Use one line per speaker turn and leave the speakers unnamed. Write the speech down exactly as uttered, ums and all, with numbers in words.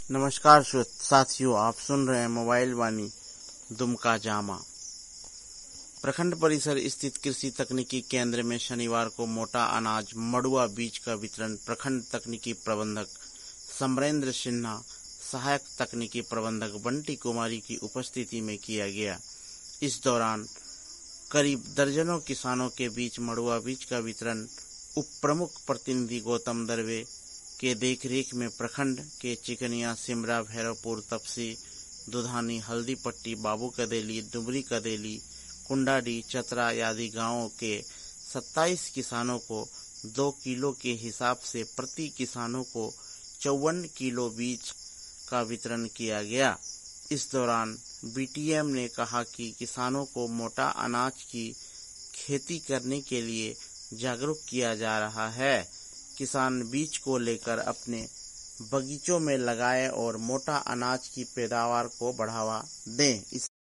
नमस्कार श्रोत साथियों, आप सुन रहे हैं मोबाइल वाणी दुमका जामा। प्रखंड परिसर स्थित कृषि तकनीकी केंद्र में शनिवार को मोटा अनाज मड़ुआ बीज का वितरण प्रखंड तकनीकी प्रबंधक समरेंद्र सिन्हा, सहायक तकनीकी प्रबंधक बंटी कुमारी की उपस्थिति में किया गया। इस दौरान करीब दर्जनों किसानों के बीच मड़ुआ बीज का वितरण उप प्रमुख प्रतिनिधि गौतम दरवे के देखरेख में प्रखंड के चिकनिया, सिमरा, भैरवपुर, तपसी, दुधानी, हल्दीपट्टी, बाबू कदेली, डुमरी कदेली, कुंडाडी, चतरा आदि गांवों के सत्ताईस किसानों को दो किलो के हिसाब से प्रति किसानों को चौवन किलो बीज का वितरण किया गया। इस दौरान बीटीएम ने कहा कि किसानों को मोटा अनाज की खेती करने के लिए जागरूक किया जा रहा है। किसान बीज को लेकर अपने बगीचों में लगाएं और मोटा अनाज की पैदावार को बढ़ावा दें। इस